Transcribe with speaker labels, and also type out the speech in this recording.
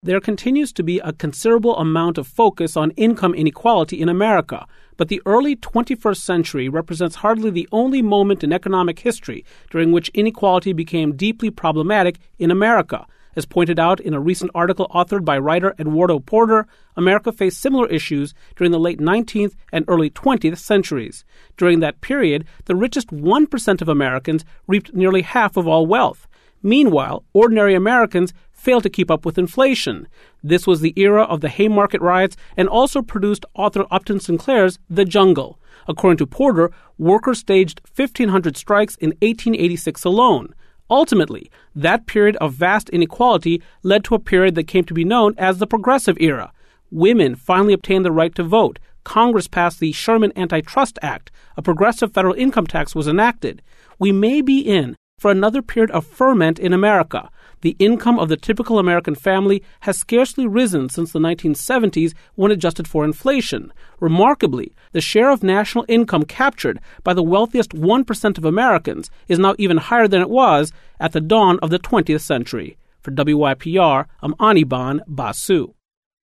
Speaker 1: There continues to be a considerable amount of focus on income inequality in America, but the early 21st century represents hardly the only moment in economic history during which inequality became deeply problematic in America. As pointed out in a recent article authored by writer Eduardo Porter, America faced similar issues during the late 19th and early 20th centuries. During that period, the richest 1% of Americans reaped nearly half of all wealth. Meanwhile, ordinary Americans failed to keep up with inflation. This was the era of the Haymarket riots and also produced author Upton Sinclair's The Jungle. According to Porter, workers staged 1,500 strikes in 1886 alone. Ultimately, that period of vast inequality led to a period that came to be known as the Progressive Era. Women finally obtained the right to vote. Congress passed the Sherman Antitrust Act. A progressive federal income tax was enacted. We may be in for another period of ferment in America. The income of the typical American family has scarcely risen since the 1970s when adjusted for inflation. Remarkably, the share of national income captured by the wealthiest 1% of Americans is now even higher than it was at the dawn of the 20th century. For WYPR, I'm Anirban Basu.